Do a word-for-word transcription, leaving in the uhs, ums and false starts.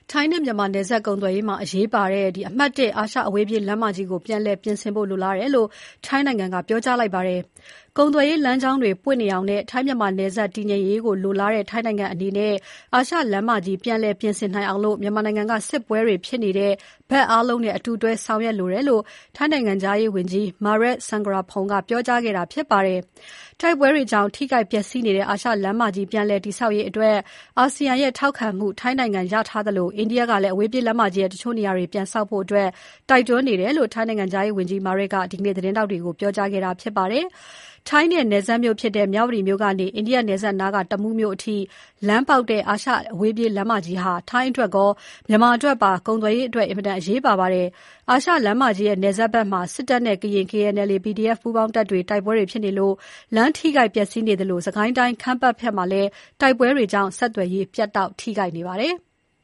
ထိုင်းနဲ့မြန်မာနယ်စပ်ကုန်သွယ်ရေးမှာအရေးပါတဲ့အမှတ်၁အာရှအဝေးပြေးလမ်းမကြီးကိုပြန်လည်ပြင်ဆင်ဖို့လိုလားတယ်လို့ထိုင်းနိုင်ငံကပြောကြားလိုက်ပါတယ်။ကုန်သွယ်ရေးလမ်းကြောင်းတွေပွင့်နေအောင်နဲ့ထိုင်းမြန်မာနယ်စပ်တည်ငြိမ်ရေးကိုလိုလားတဲ့ထိုင်းနိုင်ငံအနေနဲ့အာရှလမ်းမကြီးပြန်လည်ပြင်ဆင်နိုင်အောင်မြန်မာနိုင်ငံကစစ်ပွဲတွေဖြစ်နေတဲ့ဘက်အားလုံးနဲ့အတူတွဲဆောင်ရွက်လိုတယ်လို့ထိုင်းနိုင်ငံခြားရေးဝန်ကြီး Maris Sangiampongsa ကပြောကြားခဲ့တာဖြစ်ပါတယ်။တိုက်ပွဲတွေကြောင့်ထိခိုက်ပျက်စီးနေတဲ့အာရှလမ်းမကြီးပြန်လည်တည်ဆောက်ရေးအတွက်အာဆီယံရဲ့ထောက်ခံမှုထိုင်းနိုင်ငံရထားသလိုအိန္ဒိယကလည်းအဝေးပြေးလမ်းမကြီးရဲ့တချို့နေရာတွေပြန်ဆောက်ဖို့အတွက်တိုက်တွန်းနေတယ်လို့ထိုင်းနိုင်ငံခြားရေးဝန်ကြီး Maris ကဒီကနေ့သတင်းထောက်တွေကိုပြောကြားခဲ့တာဖြစ်ပါတယ်။ထိုင်းနဲ့နယ်စပ်မြို့ဖြစ်တဲ့မြဝတီမြို့ကနေအိန္ဒိယနယ်စပ်နားကတမူးမြို့အထိလမ်းပေါက်တဲ့အာရှအဝေးပြေးလမ်းမကြီးဟာထိုင်းအတွက်ကောမြန်မာအတွက်ပါကုန်သွယ်ရေးအတွက်အင်မတန်အရေးပါပါတယ်။အာရှလမ်းမကြီးရဲ့နယ်စပ်ဘက်မှာစစ်တပ်နဲ့ကရင် K N La P D F ပူးပေါင်းတပ်တွေတိုက်ပွဲတွေဖြစ်နေလို့လမ်းထိခိုက်ပျက်စီးနေတယ်လို့စကိုင်းတိုင်းခမ်းပတ်ဘက်မှာလည်းတိုက်ပွဲတွေကြောင့်ဆက်သွယ်ရေးပြတ်တောက်ထိခိုက်နေပါတယ်။